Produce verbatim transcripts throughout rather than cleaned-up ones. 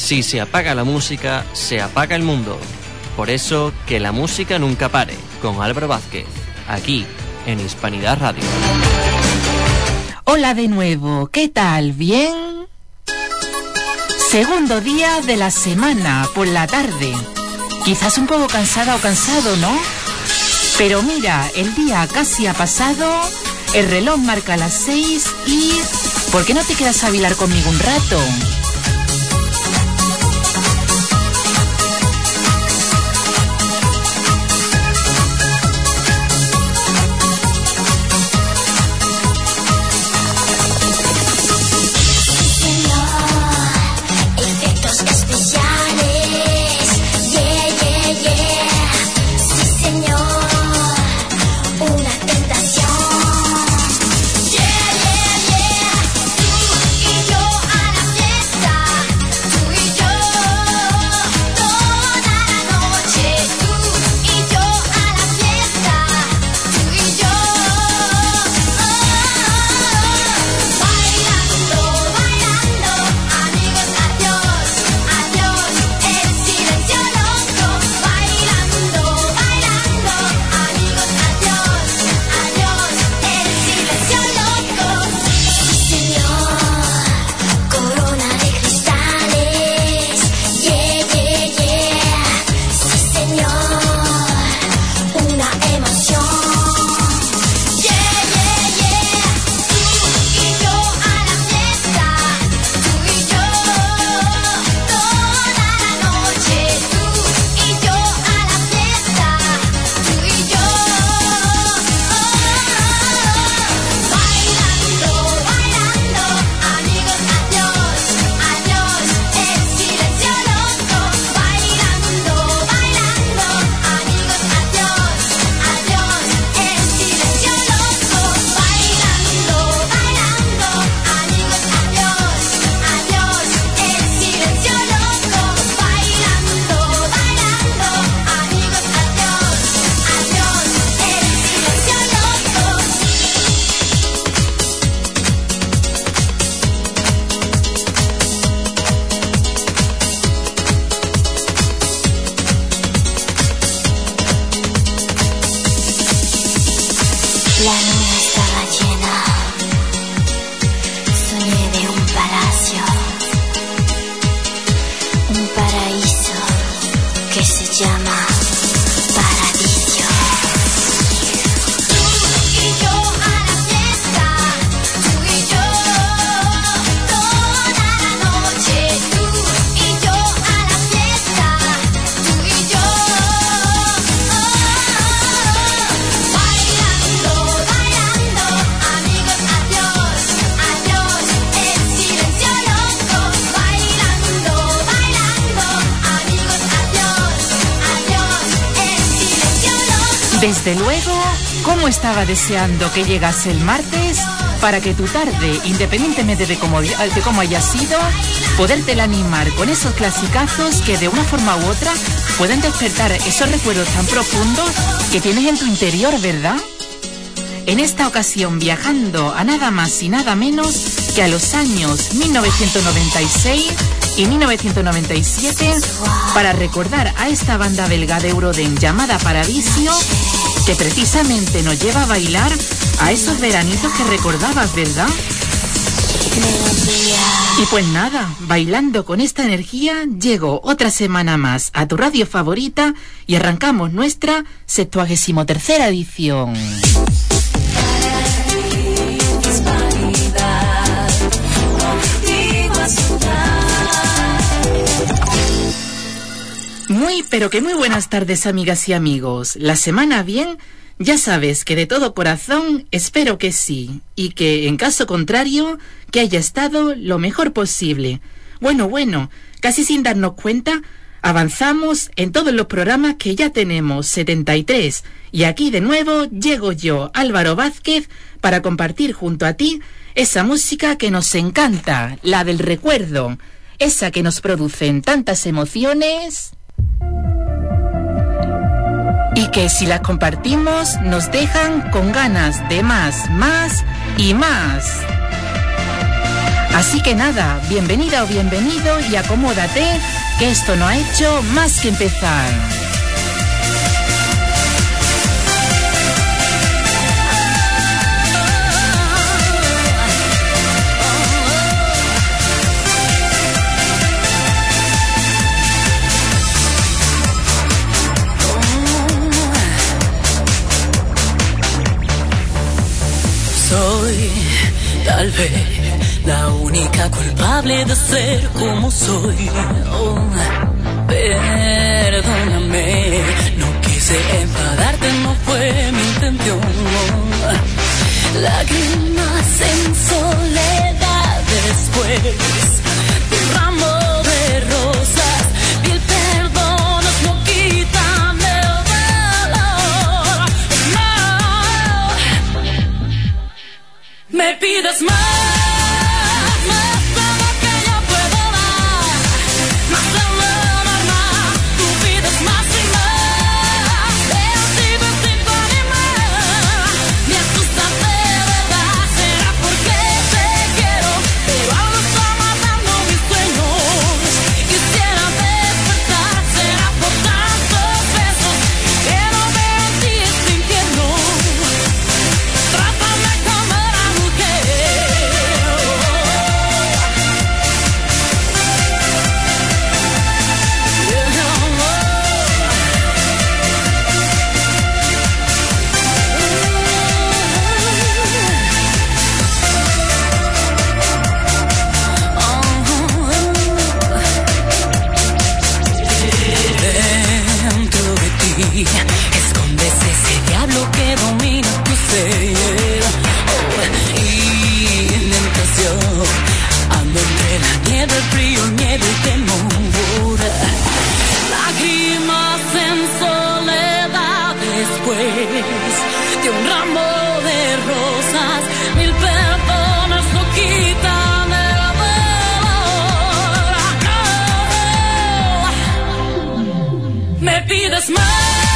Si se apaga la música, se apaga el mundo. Por eso, que la música nunca pare, con Álvaro Vázquez, aquí, en Hispanidad Radio. Hola de nuevo, ¿qué tal? ¿Bien? Segundo día de la semana, por la tarde. Quizás un poco cansada o cansado, ¿no? Pero mira, el día casi ha pasado, el reloj marca las seis y... ¿por qué no te quedas a bailar conmigo un rato? Desde luego, ¿cómo estaba deseando que llegase el martes para que tu tarde, independientemente de cómo, de cómo haya sido, podértela animar con esos clasicazos que de una forma u otra pueden despertar esos recuerdos tan profundos que tienes en tu interior, ¿verdad? En esta ocasión viajando a nada más y nada menos que a los años mil novecientos noventa y seis y mil novecientos noventa y siete para recordar a esta banda belga de Eurodance llamada Paradisio, que precisamente nos lleva a bailar a esos veranitos que recordabas, ¿verdad? Y pues nada, bailando con esta energía, llego otra semana más a tu radio favorita y arrancamos nuestra sextuagésimo tercera edición. Muy, pero que muy buenas tardes, amigas y amigos. ¿La semana bien? Ya sabes que de todo corazón espero que sí, y que, en caso contrario, que haya estado lo mejor posible. Bueno, bueno, casi sin darnos cuenta, avanzamos en todos los programas que ya tenemos, setenta y tres, y aquí de nuevo llego yo, Álvaro Vázquez, para compartir junto a ti esa música que nos encanta, la del recuerdo, esa que nos producen tantas emociones y que si las compartimos nos dejan con ganas de más, más y más. Así que nada, bienvenida o bienvenido y acomódate, que esto no ha hecho más que empezar. Soy tal vez la única culpable de ser como soy. Oh, perdóname, no quise enfadarte, no fue mi intención. Oh, lágrimas en soledad después de un ramo de rosas. Y el perdón no quita el dolor. No, me pides más. Escondes ese diablo que domina tu ser. Oh, y mientras yo ando entre la nieve, el frío, el miedo y temor, lágrimas en soledad después de un ramo de rosas, mil perdones no quitan el dolor. Me pides más.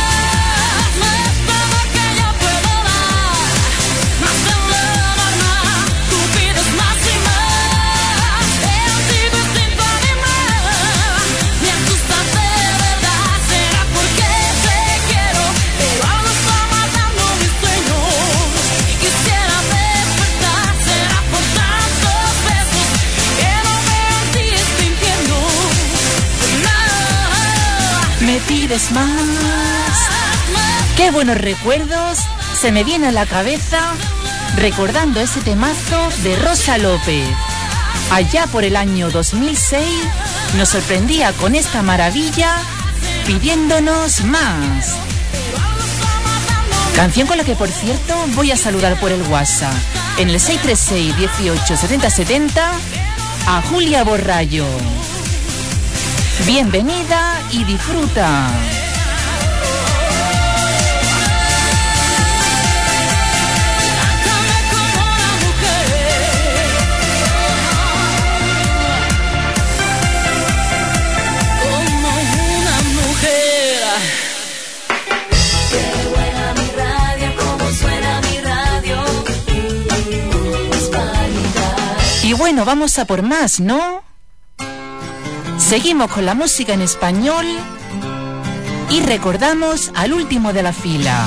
Pides más. Qué buenos recuerdos se me vienen a la cabeza recordando ese temazo de Rosa López. Allá por el año dos mil seis nos sorprendía con esta maravilla pidiéndonos más. Canción con la que, por cierto, voy a saludar por el WhatsApp en el seis tres seis, dieciocho, setenta, setenta a Julia Borrallo. Bienvenida y disfruta. Y bueno, vamos a por más, ¿no? Seguimos con la música en español y recordamos al último de la fila.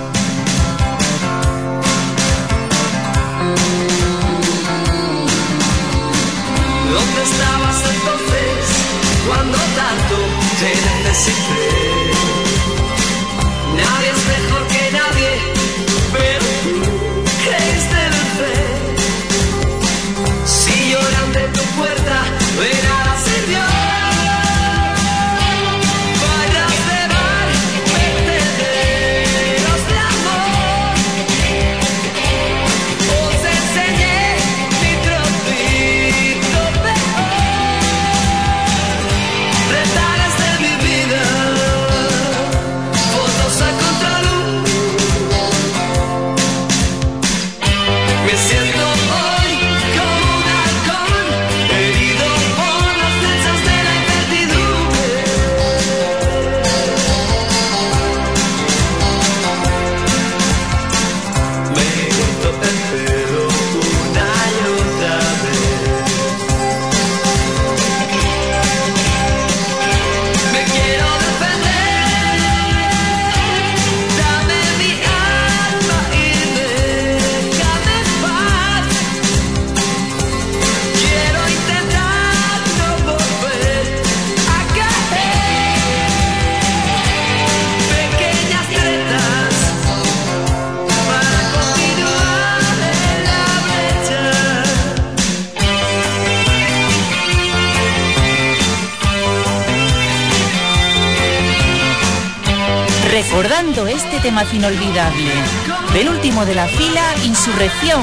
¿Dónde estabas entonces cuando tanto te necesité? Nadie es mejor que nadie, pero tú creíste en fe. Si lloran de tu puerta, de nada sirvió. Me siento hoy como un halcón. recordando este tema inolvidable, penúltimo de la fila, Insurrección.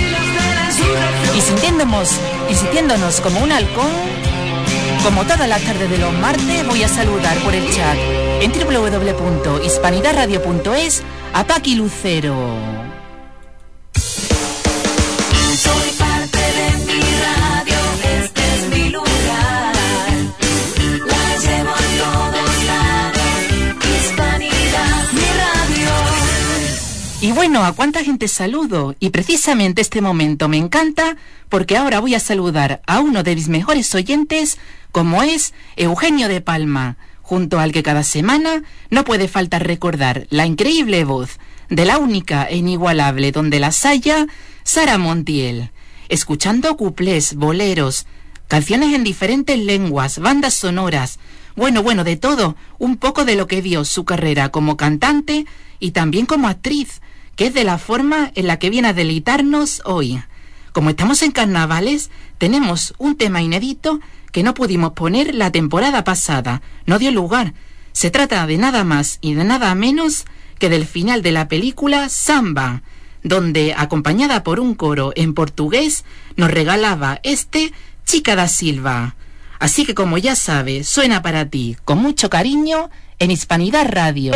Y sintiéndonos, y sintiéndonos como un halcón, como todas las tardes de los martes, voy a saludar por el chat en doble u doble u doble u punto hispanidad radio punto es a Paqui Lucero. Soy parte de mi radio, este es mi lugar. La llevo a todos lados, Hispanidad, mi radio. Y bueno, ¿a cuánta gente saludo? Y precisamente este momento me encanta porque ahora voy a saludar a uno de mis mejores oyentes, como es Eugenio de Palma, junto al que cada semana no puede faltar recordar la increíble voz de la única e inigualable donde las haya, Sara Montiel, escuchando cuplés, boleros, canciones en diferentes lenguas, bandas sonoras, bueno, bueno, de todo, un poco de lo que dio su carrera como cantante y también como actriz, que es de la forma en la que viene a deleitarnos hoy. Como estamos en carnavales, tenemos un tema inédito que no pudimos poner la temporada pasada, no dio lugar. Se trata de nada más y de nada menos que del final de la película Samba, donde, acompañada por un coro en portugués, nos regalaba este Chica da Silva. Así que, como ya sabes, suena para ti con mucho cariño en Hispanidad Radio.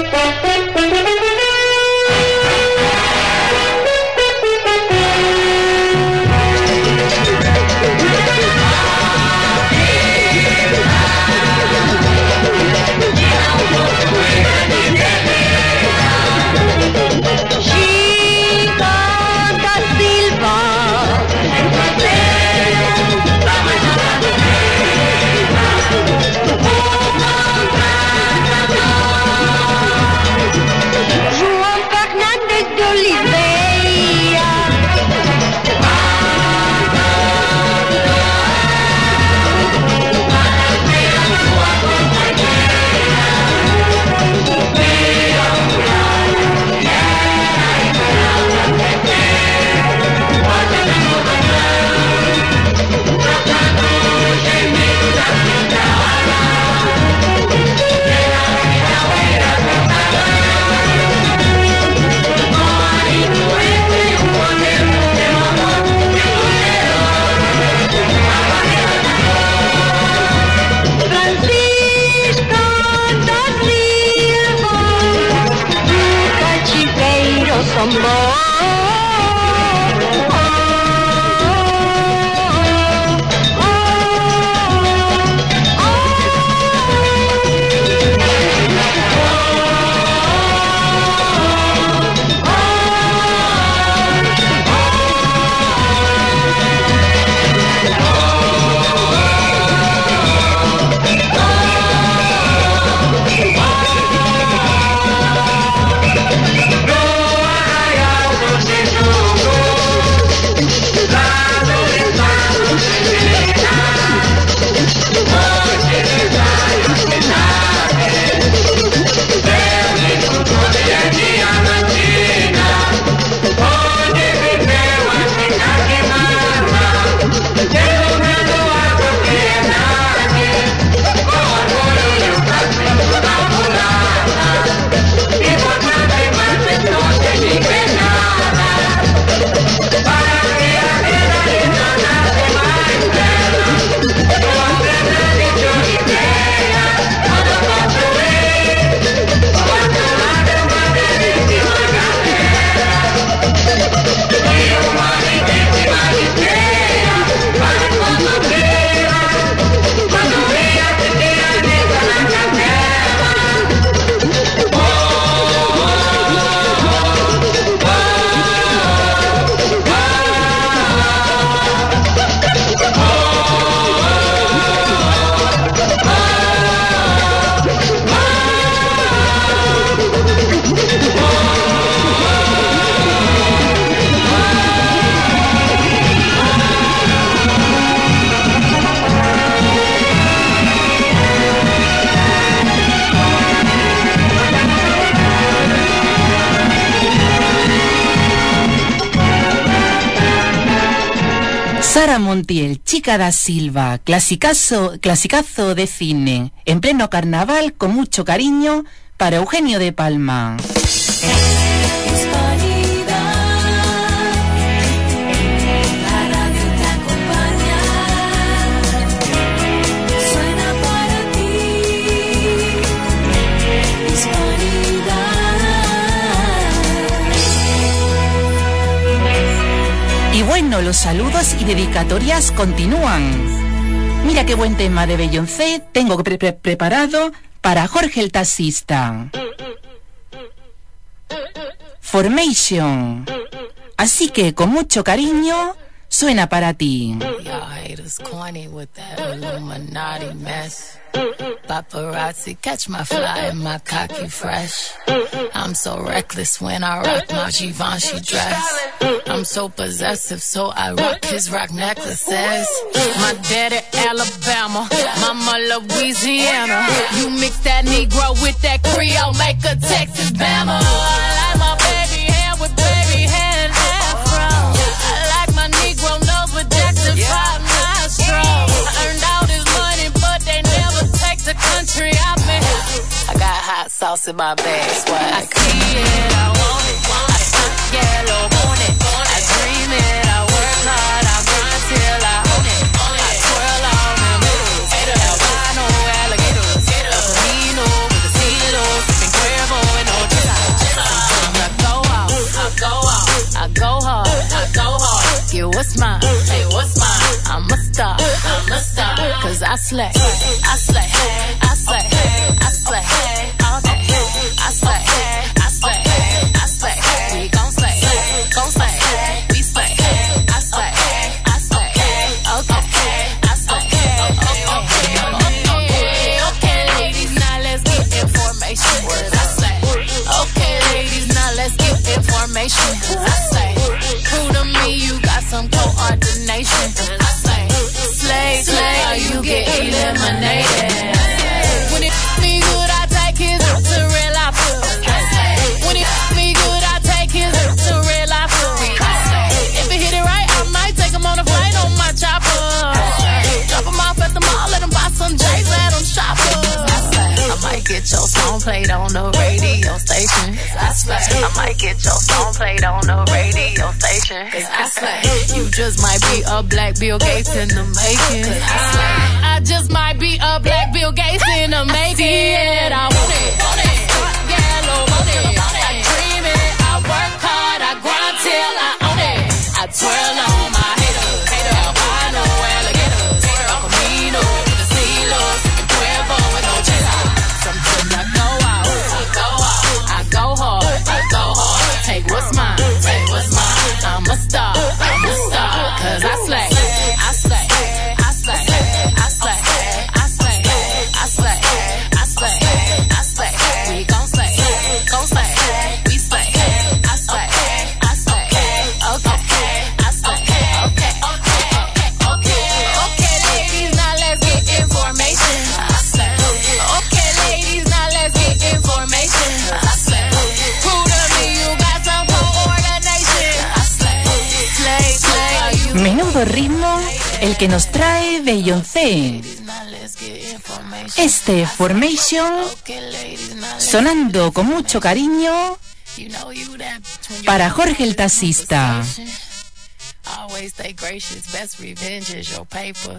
Sara Montiel, Chica da Silva, clasicazo, clasicazo de cine, en pleno carnaval, con mucho cariño, para Eugenio de Palma. Y bueno, los saludos y dedicatorias continúan. Mira qué buen tema de Beyoncé tengo pre pre preparado para Jorge el taxista. Formation. Así que con mucho cariño suena para ti. Paparazzi, catch my fly and my cocky fresh. I'm so reckless when I rock my Givenchy dress. I'm so possessive, so I rock his rock necklaces. My daddy Alabama, mama Louisiana. You mix that Negro with that Creole, make a Texas Bama. I like my baby hair with baby hair and afro. I like my Negro nose with Jackson five nostrils. I earned all this money, but they never take the country out me. I got hot sauce in my bag, swag. I see it, I want it. I stunt yellow, want it. I dream it, I work hard, I grind till I own it. I twirl on them hitters, albino alligators, a Camino with a Cito, sipping Cuervo and no chilla. I go out, I go out, I go hard, I go hard. Yeah, what's mine? Hey, what's mine? I'm a star, I'm a star, cause I slay, I slay, I slay, I slay, all day. I slay, I slay, I slay, we gon' slay, gon' slay, we slay, I slay, I slay, okay, I slay, okay, okay, okay, ladies, now let's get information, I slay, okay, ladies, now let's get information, I slay, prove to me you got some coordination, I slay, slay, slay, or you get eliminated. When it me good, I take his to real life. When it me good, I take his to real life. If it hit it right, I might take him on a flight on my chopper. Drop him off at the mall, let him buy some J's, let him shop. I might get your song played on the radio station. I might get your song played on the radio station. I slay. You just might be a black Bill Gates in the making. I just might be a black Bill Gates in the making. Yeah, I want it, want it, yellow, want it. I dream it, I work hard, I grind till I own it. I twirl on my haters, albino alligators, a Camino with a Cilo, sipping Cuervo and no chilla. Sometimes I go out, I go out, I go hard, I go hard. Take what's mine, take what's mine. I'm a star, I'm a star, cause I slay, I slay, I slay, I slay, I slay, I slay, I slay, I slay. We gon' slay, gon' slay, we slay, I slay, I slay, okay, I slay, okay, okay, okay, okay, ladies, now let's get information. I slay, okay, ladies, now let's get information. I slay, prove to me you got some coordination. I slay, slay, slay. Menudo ritmo el que nos trae Beyoncé. Este Formation sonando con mucho cariño para Jorge el taxista. Always stay gracious, best revenge is your paper.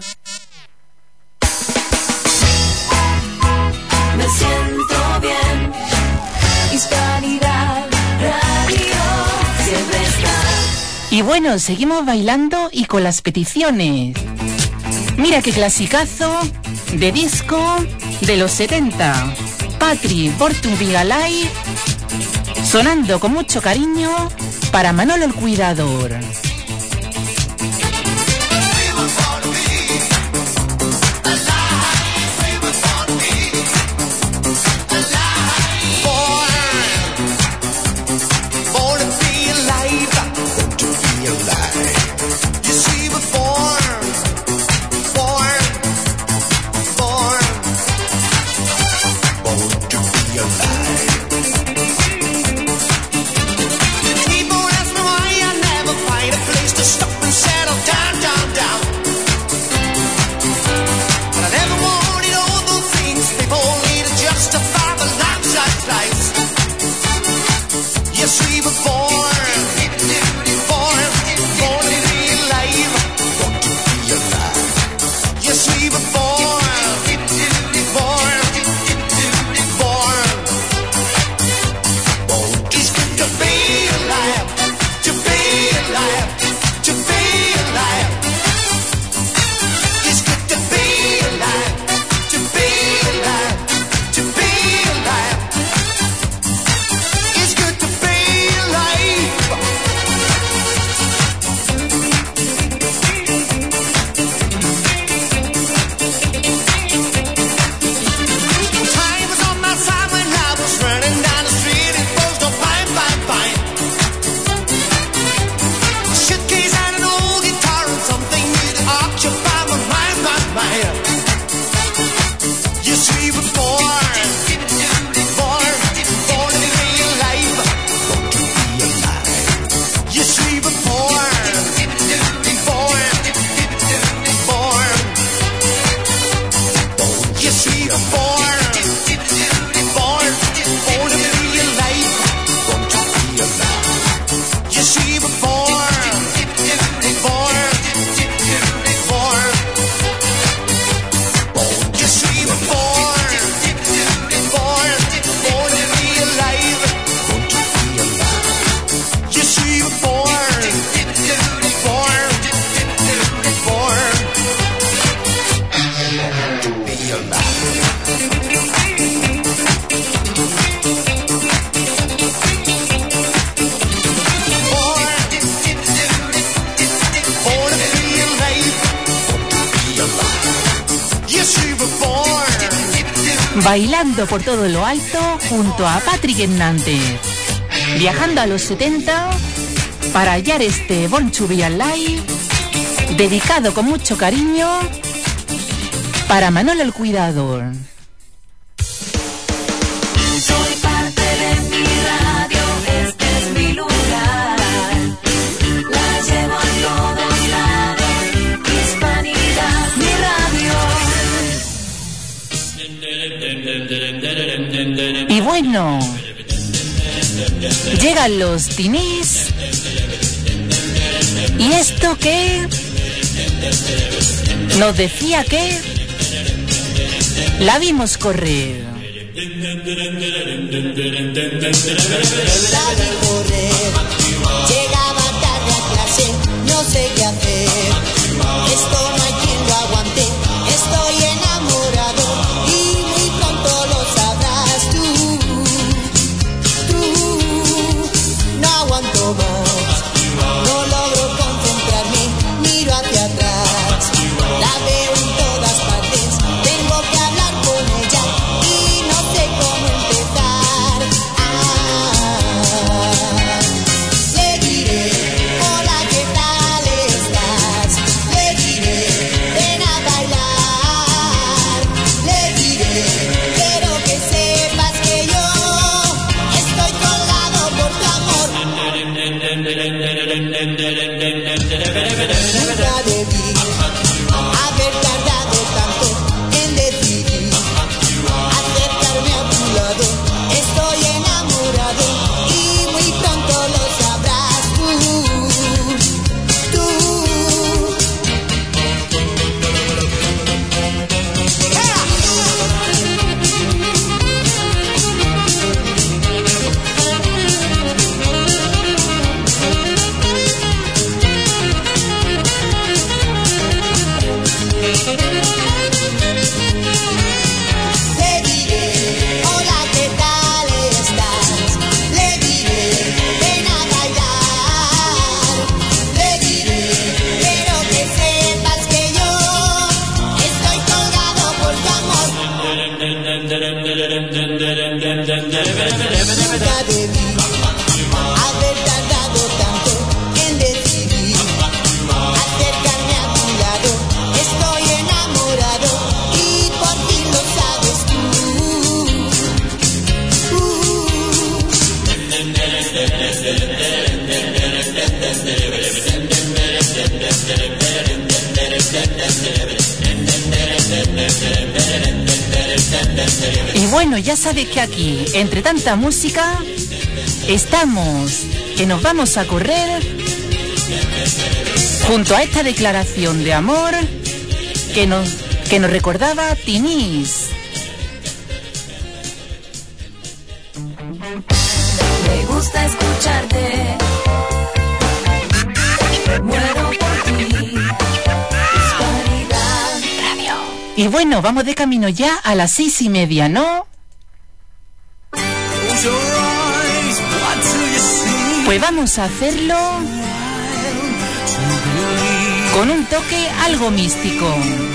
Me siento bien. Hispanidad Radio siempre está. Y bueno, seguimos bailando y con las peticiones. Mira qué clasicazo de disco de los setenta. Patrick, Born to Be Alive, sonando con mucho cariño para Manolo el Cuidador. People ask me why I never fight a Bailando por todo lo alto junto a Patrick Hernández, viajando a los setenta para hallar este Born to Be Alive, dedicado con mucho cariño para Manolo el Cuidador. Soy parte de mi radio, este es mi lugar, la llevo a todos lados, Hispanidad, mi radio. Y bueno, llegan los Tinís. ¿Y esto qué? Nos decía que la vimos correr. La vi correr, llegaba tarde a clase, no sé qué hacer. Esto no hay quien lo aguante, estoy enamorado y muy pronto lo sabrás tú. Tú, no aguanto más, no logro concentrarme, miro hacia atrás. La veo en todas partes, tengo que hablar con ella y no sé cómo empezar. Ah, le diré, hola, ¿qué tal estás? Le diré, ven a bailar. Le diré, quiero que sepas que yo estoy colgado por tu amor. Nunca debí haber tardado tanto en decidir acercarme a tu lado. Estoy enamorado y muy pronto lo sabrás tú. Tú. Le diré, hola, ¿qué tal estás? Le diré, ven a bailar. Le diré, quiero que sepas que yo estoy colgado por tu amor. Nunca debí haber tardado tanto en decidir acercarme a tu lado. Estoy enamorado y por fin lo sabes tú. Uh. Y bueno, ya sabes que aquí, entre tanta música, estamos, que nos vamos a correr junto a esta declaración de amor que nos, que nos recordaba Tinís. Me gusta escucharte. Muero por ti. Hispanidad Radio. Y bueno, vamos de camino ya a las seis y media, ¿no? Pues vamos a hacerlo con un toque algo místico.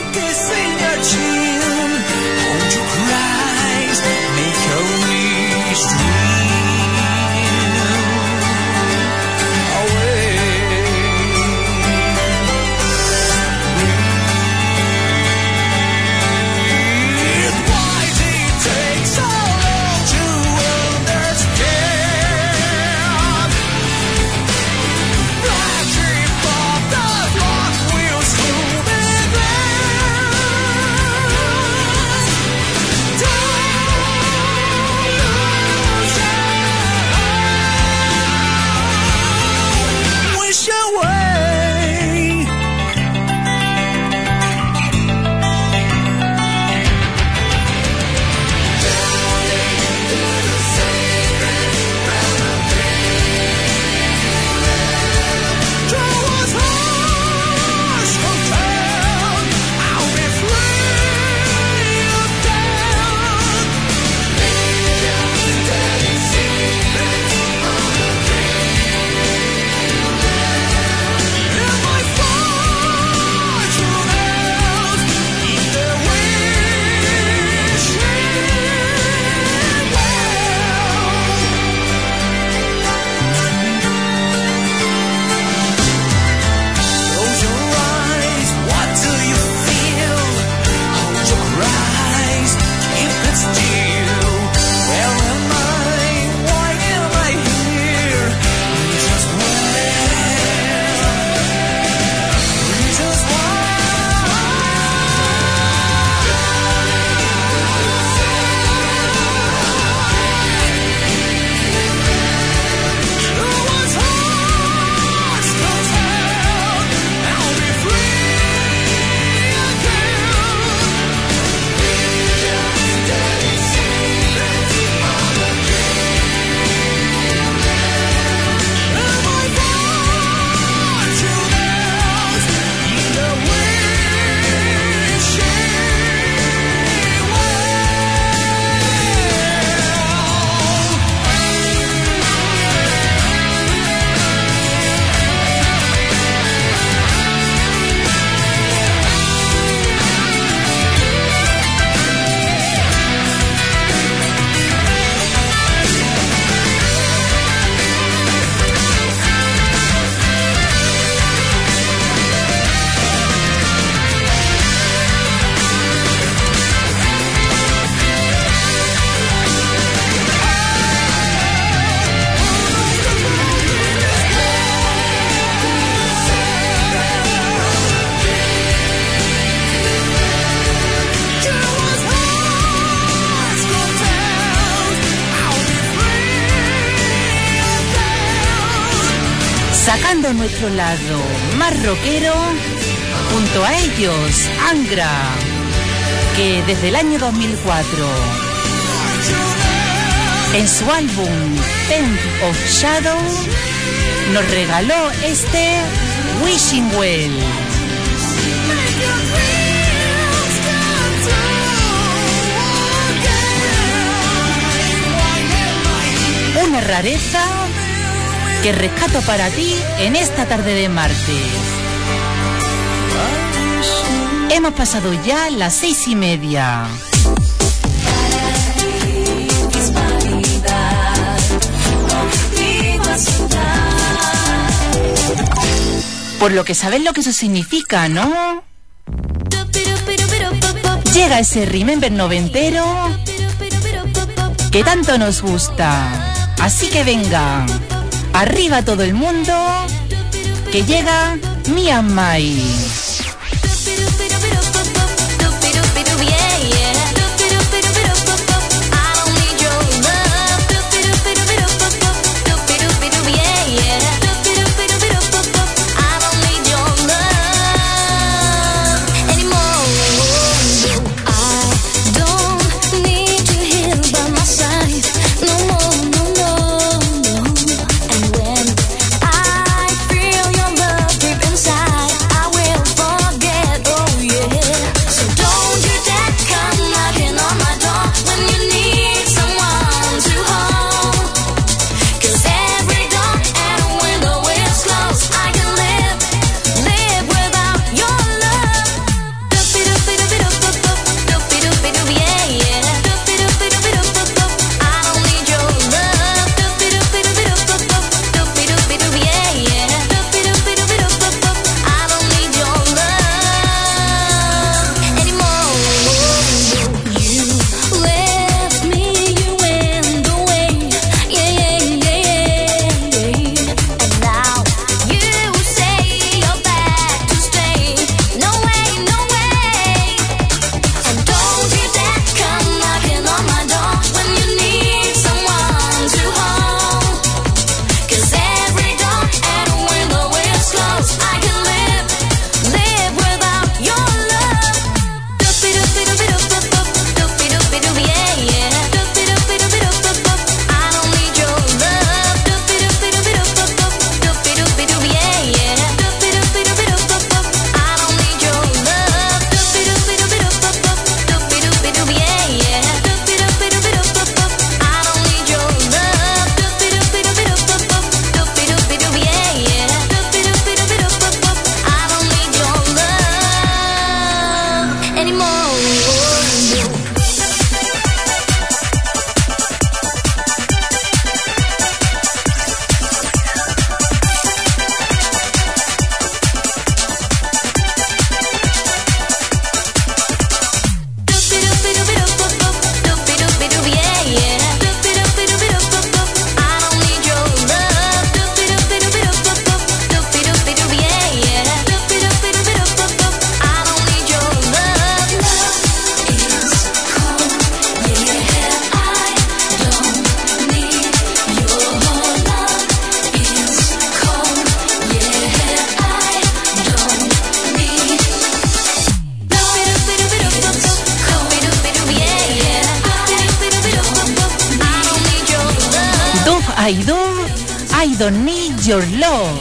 Sacando nuestro lado más rockero, junto a ellos, Angra, que desde el año dos mil cuatro, en su álbum Tenth of Shadow, nos regaló este Wishing Well. Una rareza que rescato para ti en esta tarde de martes. Hemos pasado ya las seis y media. Por lo que sabes lo que eso significa, ¿no? Llega ese Remember noventero que tanto nos gusta. Así que venga, arriba todo el mundo, que llega Me and My. Anymore. I don't, I don't need your love.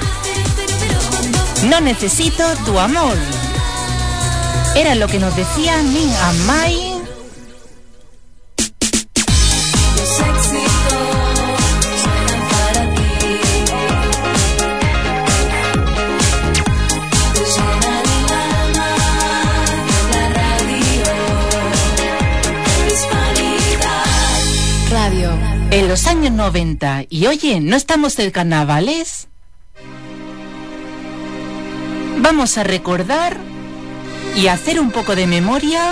No necesito tu amor. Era lo que nos decía Nin and Mai. En los años noventa. Y oye, ¿no estamos de carnavales? Vamos a recordar y hacer un poco de memoria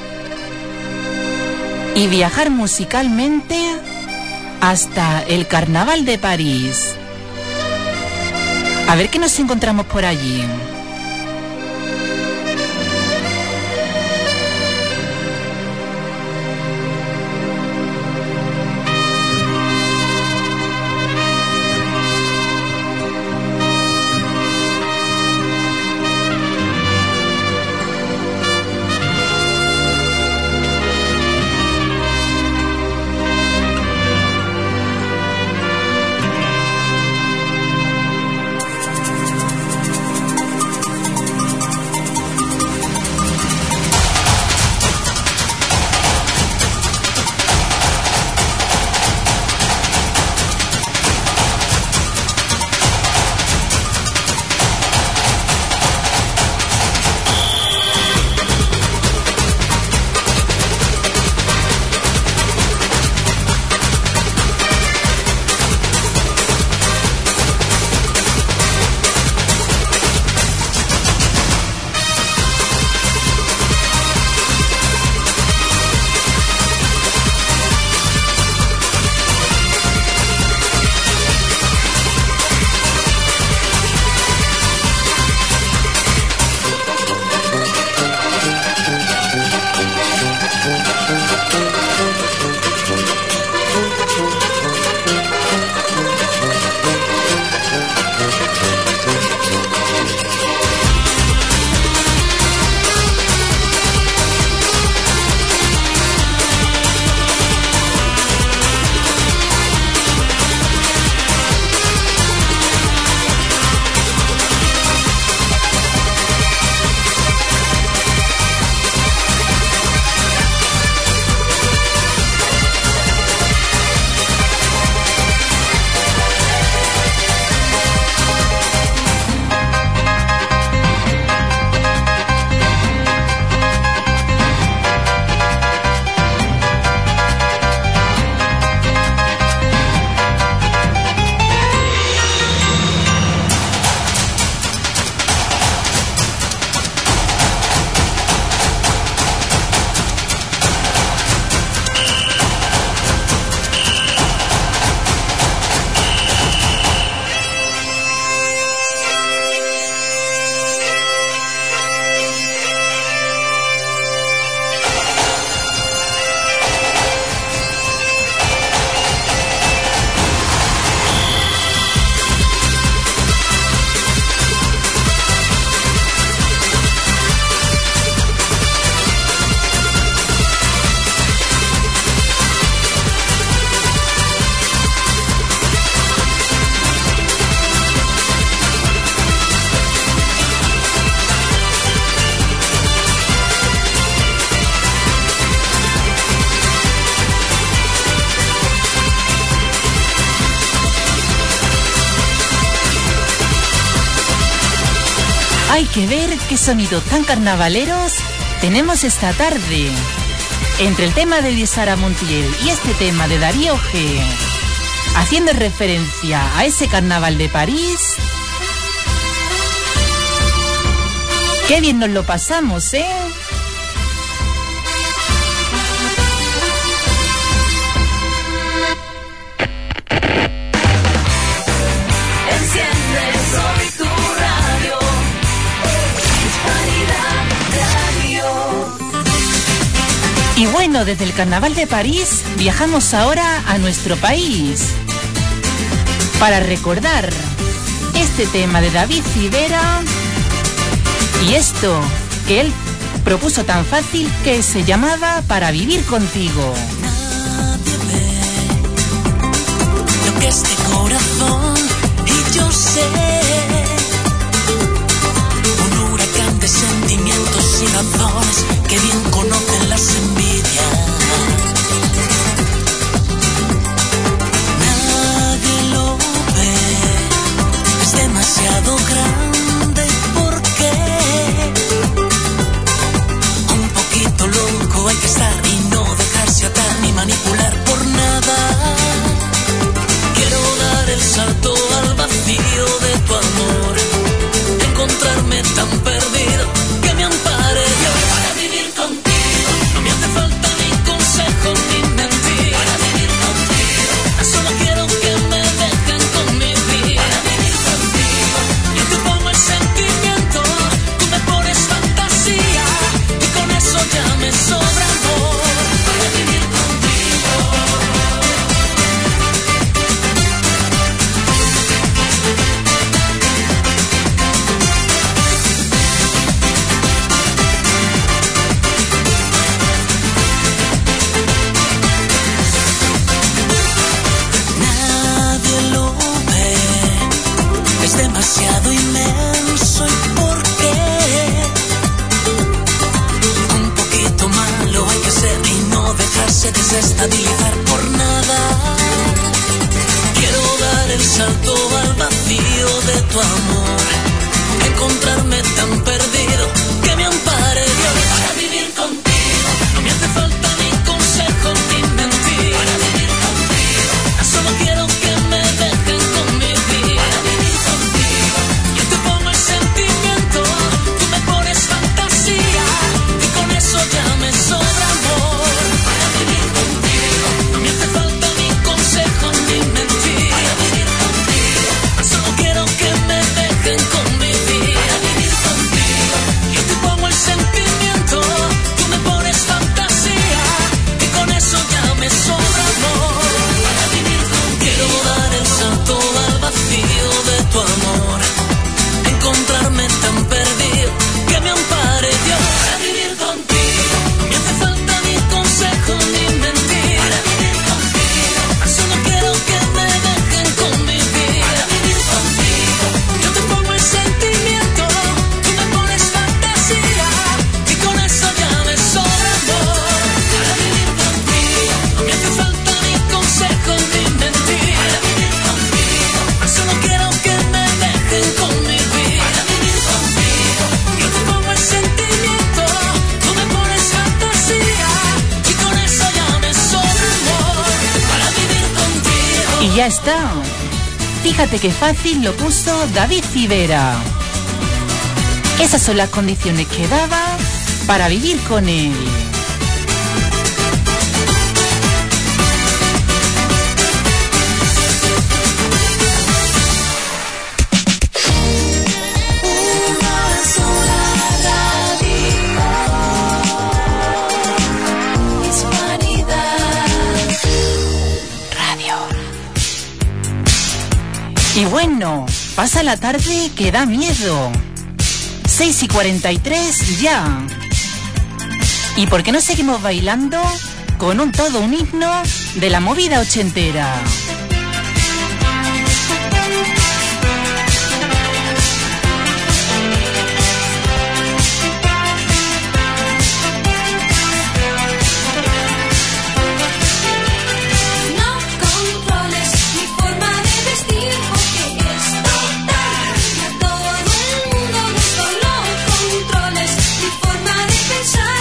y viajar musicalmente hasta el Carnaval de París. A ver qué nos encontramos por allí. Hay que ver qué sonidos tan carnavaleros tenemos esta tarde, entre el tema de Sara Montiel y este tema de Darío G, haciendo referencia a ese carnaval de París. Qué bien nos lo pasamos, ¿eh? Y bueno, desde el Carnaval de París viajamos ahora a nuestro país para recordar este tema de David Civera y esto que él propuso tan fácil que se llamaba Para vivir contigo. Nadie ve lo que es de corazón y yo sé un huracán de sentimientos y razones que bien conocen las envidias. Nadie lo ve, es demasiado grande porque un poquito loco hay que estar y no dejarse atar ni manipular por nada. Quiero dar el salto al vacío de tu amor, encontrarme tan perdido que me ampare Dios para vivir contigo. No me hace falta ni consejo ni mentir para vivir contigo. Solo quiero que me dejen convivir para vivir contigo. Yo te pongo el sentimiento, tú me pones fantasía y con eso ya me sobra amor para vivir contigo. Nadie lo ve, es demasiado inmenso y por qué un poquito malo hay que ser y no dejarse desestabilizar por nada. Quiero dar el salto al vacío de tu amor, encontrarme tan perdido que me ampare Dios para vivir contigo. No me hace falta ni consejo ni mentir para vivir contigo. Solo quiero que me dejen convivir para vivir contigo. Yo te pongo el sentimiento, tú me pones fantasía y con eso ya me sobra amor para vivir contigo. No me hace falta ni consejo ni mentir para vivir contigo. Solo quiero que me dejen convivir para vivir contigo. Yo te pongo el sentimiento, tú me pones fantasía y con eso ya me sobra amor para vivir contigo. Quiero dar el salto al vacío de tu amor, encontrarme tan perdido que me ampare Dios para vivir contigo. No me hace falta ni consejo ni mentir para vivir contigo. Solo quiero que me dejen convivir para vivir contigo. Yo te pongo el sentimiento, tú me pones fantasía y con eso ya me sobra amor para vivir contigo. No me hace falta ni consejo ni mentir para vivir contigo. Solo quiero que me dejen convivir para vivir contigo. Yo te pongo el sentimiento, tú me pones fantasía y con eso ya me sobra amor para vivir contigo. Y ya está. Fíjate qué fácil lo puso David Civera. Esas son las condiciones que daba para vivir con él. Una sola radio, Hispanidad Radio. Y bueno, pasa la tarde que da miedo. seis y cuarenta y tres ya. ¿Y por qué no seguimos bailando con un todo un himno de la movida ochentera? No controles mi forma de vestir porque es total y a todo el mundo gusto. No controles mi forma de pensar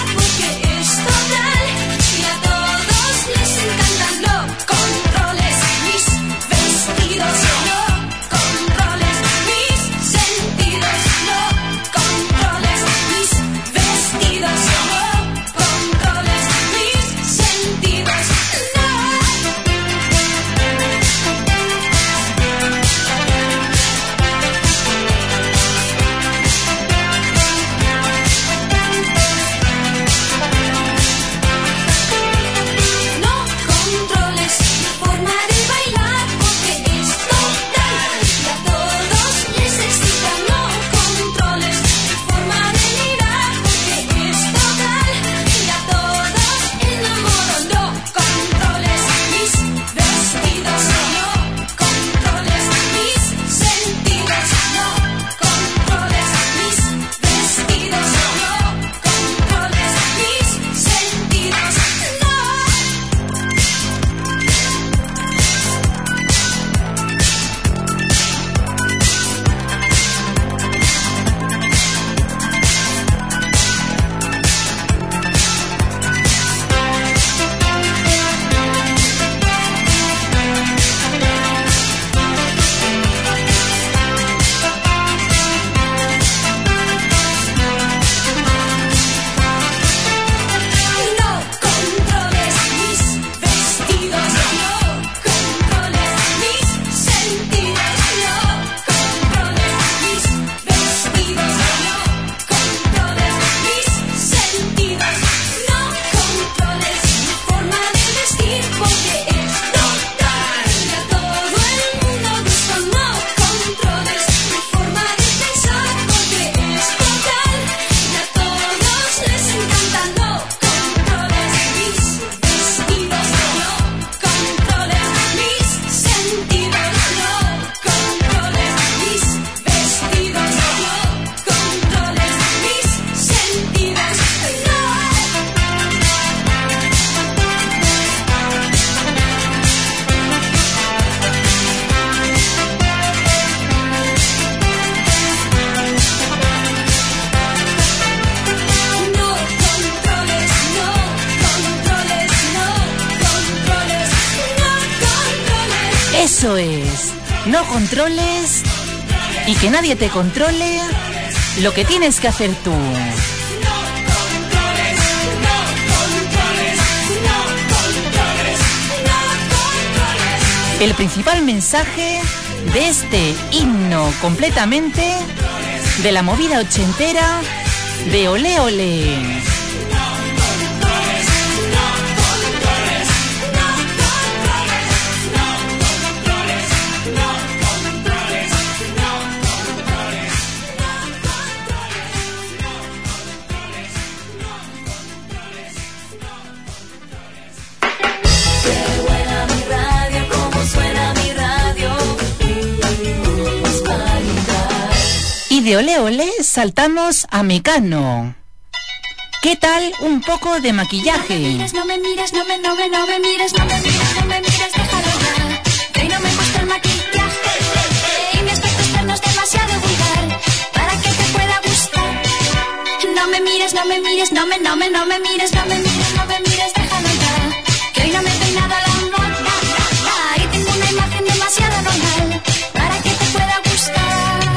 Eso es, no controles y que nadie te controle lo que tienes que hacer tú. El principal mensaje de este himno completamente de la movida ochentera de Olé Olé. De Olé Olé saltamos a Mecano. ¿Qué tal un poco de maquillaje? No me mires, no me mires, no me, no me, no me mires, no me mires, no me mires, déjalo ya. Que hoy no me gusta el maquillaje y mi aspecto externo es demasiado vulgar para que te pueda gustar. No me mires, no me mires, no me, no me, no me mires, no me mires, no me mires, déjalo ya. Que hoy no me he peinado a la moda y tengo una imagen demasiado normal para que te pueda gustar.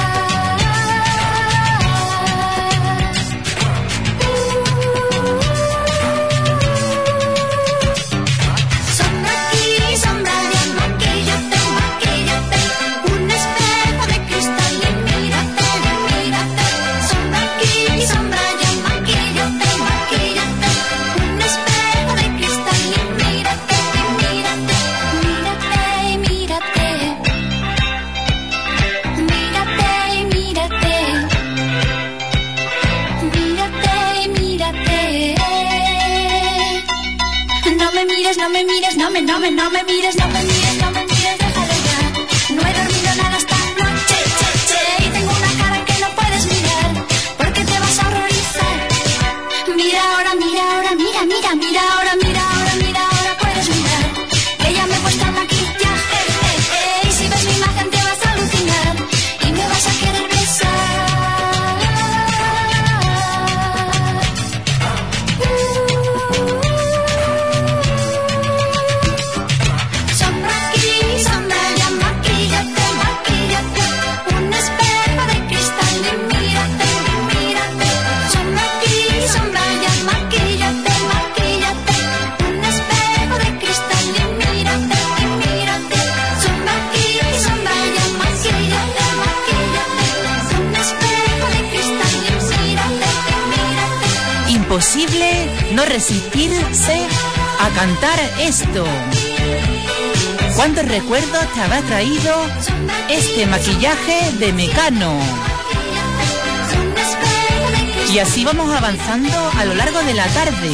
No me mires, no me, no me, no me mires, no me mires, no me mires, déjalo ya. No he dormido nada esta noche, che, che, y tengo una cara que no puedes mirar, porque te vas a horrorizar. Mira ahora, mira ahora, mira, mira, mira ahora, mira ahora, mira ahora, puedes mirar. Que ya me he puesto el maquillaje, eh, eh, y si ves mi imagen te vas a alucinar, y me vas a querer besar. Imposible no resistirse a cantar esto. ¿Cuántos recuerdos te habrá traído este maquillaje de Mecano? Y así vamos avanzando a lo largo de la tarde.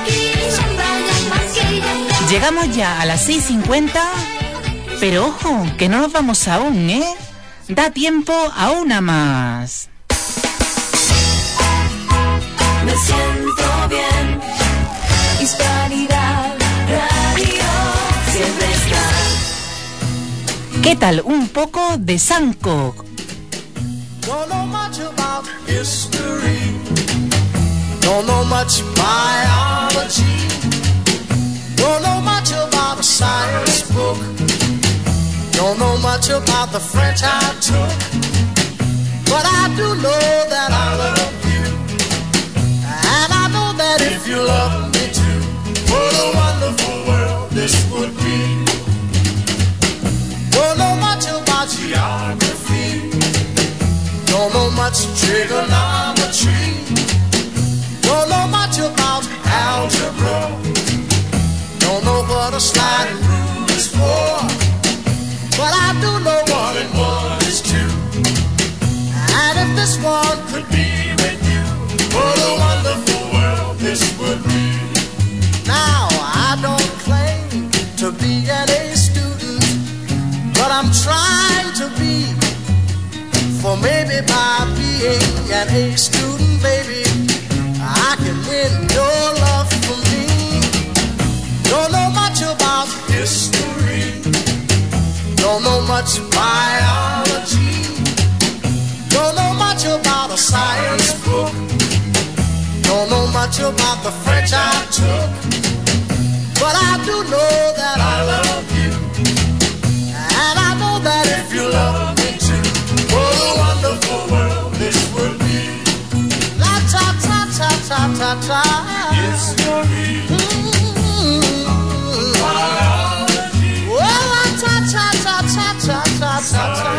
Llegamos ya a las seis cincuenta, pero ojo, que no nos vamos aún, ¿eh? Da tiempo a una más. Me siento bien, Hispanidad Radio siempre está. ¿Qué tal un poco de Sanco? Don't know much about history, don't know much biology, don't know much about a science book, don't know much about the French I took, but I do know that I love you, and I know that if you love me too, what a wonderful world this would be. Don't know much about geography, don't know much trigonometry, don't know much about algebra, don't know what a sliding rule is for, but I do know one and one is two, and if this one could be with you, what a wonderful world this would be. Now I don't claim to be an A student, but I'm trying to be, for maybe by being an A student, baby, I can win your love for me. Don't know much about history, don't know much biology, don't know much about a science book, don't know much about the French I took, but I do know that I love you, and I love me too. What a wonderful world this would be. La ta ta ta ta ta ta. Yes, you're here. Biology. Well, la ta ta ta ta ta ta ta ta.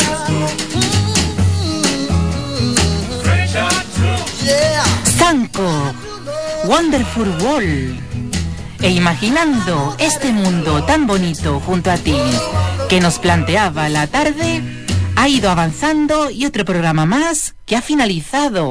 French art too. Yeah. Sanko, Wonderful World. E imaginando este mundo tan bonito junto a ti que nos planteaba la tarde, ha ido avanzando y otro programa más que ha finalizado.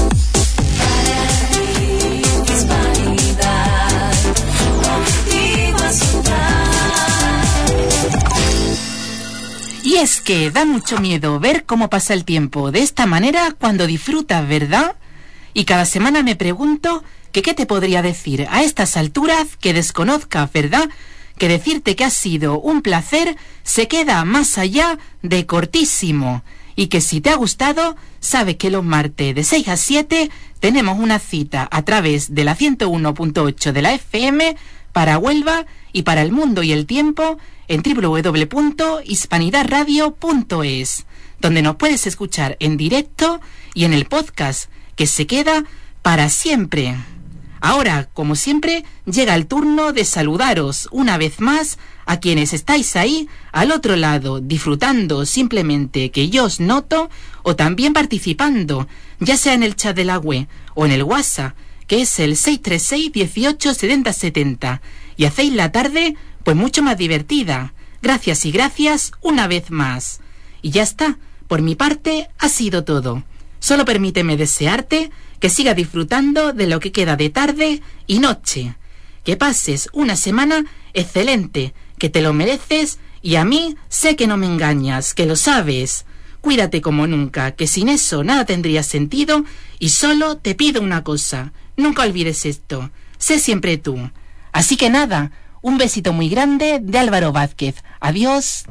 Y es que da mucho miedo ver cómo pasa el tiempo de esta manera cuando disfrutas, ¿verdad? Y cada semana me pregunto que qué te podría decir a estas alturas que desconozcas, ¿verdad? Que decirte que ha sido un placer se queda más allá de cortísimo. Y que si te ha gustado, sabes que los martes de seis a siete tenemos una cita a través de la ciento uno punto ocho de la F M para Huelva y para el mundo y el tiempo en doble u doble u doble u punto hispanidad radio punto es, donde nos puedes escuchar en directo y en el podcast que se queda para siempre. Ahora, como siempre, llega el turno de saludaros una vez más a quienes estáis ahí al otro lado, disfrutando simplemente que yo os noto o también participando, ya sea en el chat de la web o en el WhatsApp, que es el seis tres seis, dieciocho, setenta, setenta, y hacéis la tarde pues mucho más divertida. Gracias y gracias una vez más. Y ya está, por mi parte ha sido todo. Solo permíteme desearte que sigas disfrutando de lo que queda de tarde y noche. Que pases una semana excelente, que te lo mereces y a mí sé que no me engañas, que lo sabes. Cuídate como nunca, que sin eso nada tendría sentido y solo te pido una cosa, nunca olvides esto, sé siempre tú. Así que nada, un besito muy grande de Álvaro Vázquez. Adiós.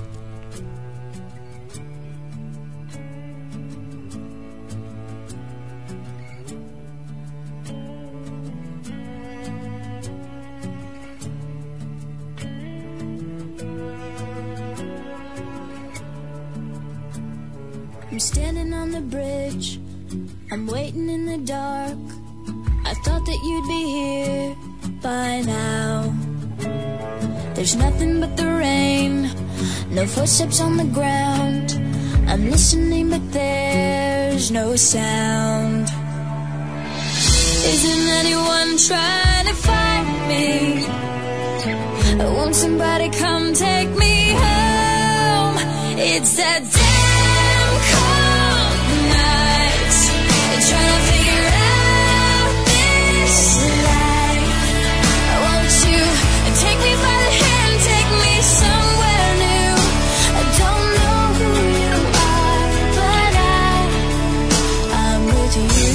I'm standing on the bridge, I'm waiting in the dark. I thought that you'd be here by now. There's nothing but the rain, no footsteps on the ground. I'm listening but there's no sound. Isn't anyone trying to find me? Won't somebody come take me home? It's that damn cold night, trying to figure out this life. Won't you take me by the hand, take me somewhere new? I don't know who you are, but I, I'm with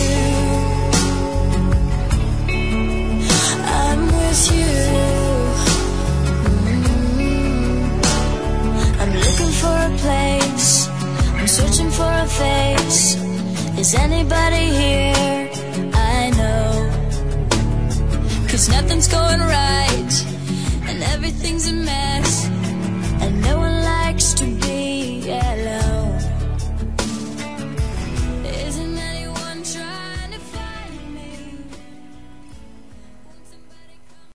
you. I'm with you. Mm-hmm. I'm looking for a place, I'm searching for a face. Is anybody here? I know. 'Cause nothing's going right and everything's a mess.